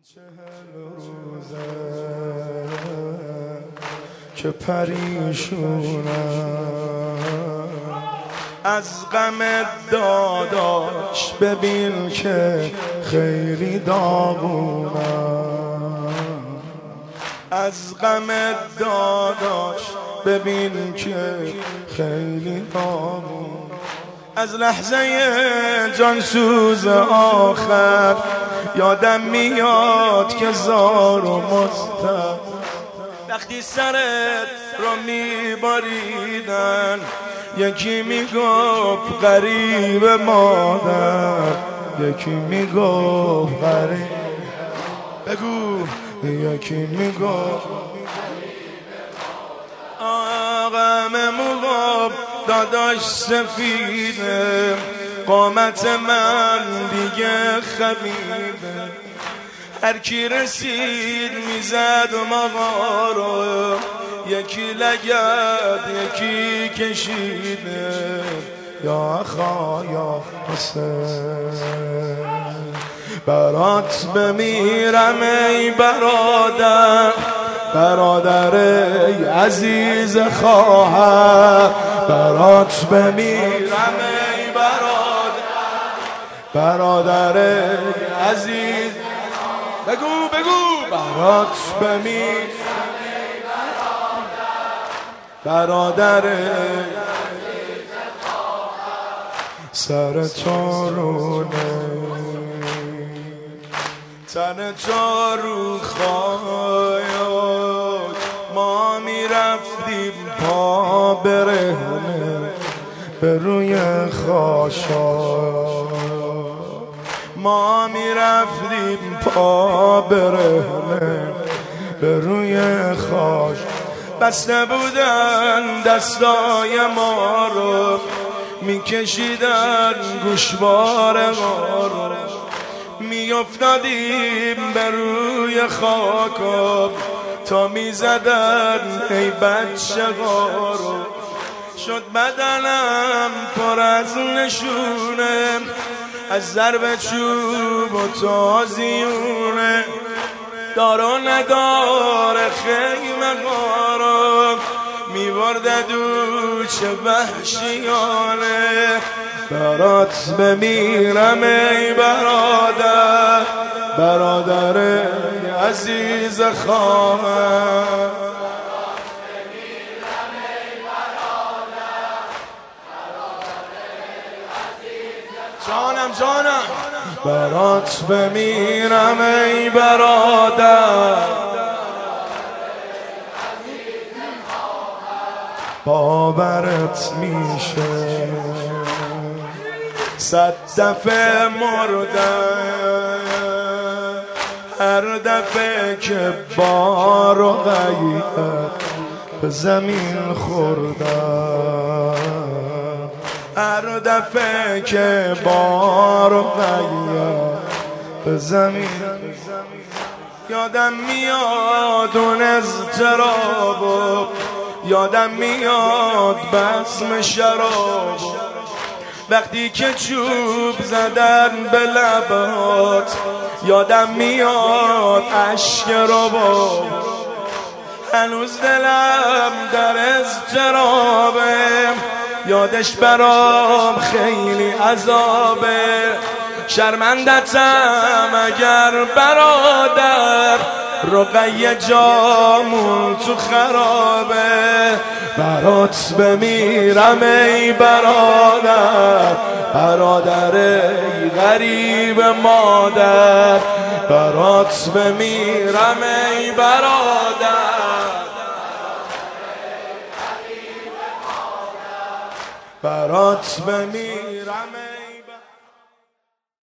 40 روزه که پریشونم از غم داداش، ببین که خیلی داغونم از غم داداش، ببین که خیلی داغونم از لحظه جانسوز آخر یادم میاد که زار و مستم وقتی سرت رو میباریدن یکی میگفت غریب مادر، یکی میگفت غریب بگو، یکی میگفت آقام مغاب داداش سفیده، قامت من دیگه خمیده، هر کی رسید میزد ماها رو، یکی لگد یکی کشیده، یا اخا یا حسین برات بمیرم ای برادر، برادر ای عزیز خواهر، برات بمیرم ای برادر ای عزیز، بگو بگو برات بمیرم ای برادر ای عزیز خواهر، سر تو رونه تن تو رو خواهد، ما میرفتیم پا برهنه به روی خاشا، ما میرفتیم پا برهنه به روی خاش، بسته بودن دستای ما رو، میکشیدن گوشوار ما رو، میافتادیم به روی خاک تا میزدن ای بچه غارو، شد بدنم پر از نشونه از ضرب چوب و تازیونه، دار و ندار خیمه غارو میبرد دوچه وحشیانه، برات بمیرم ای برادر، برادر ای عزیز خواهر، جانم جانم برات بمیرم ای برادر، باورت میشه 100 دفعه مردم، هر دفعه که بار و غیرت به زمین خوردم، هر دفعه که بار و غیرت به زمین، یادم میاد اون اضطراب، یادم میاد بزم شراب، وقتی که چوب زدن به لبات، یادم میاد عشق رباب، هنوز دلم در اضطرابه، یادش برام خیلی عذابه، شرمندتم اگر برادر، رقیه جامون تو خرابه، برات بمیرم ای برادر، برادر ای غریب مادر، برات بمیرم ای برادر، برات بمیرم ای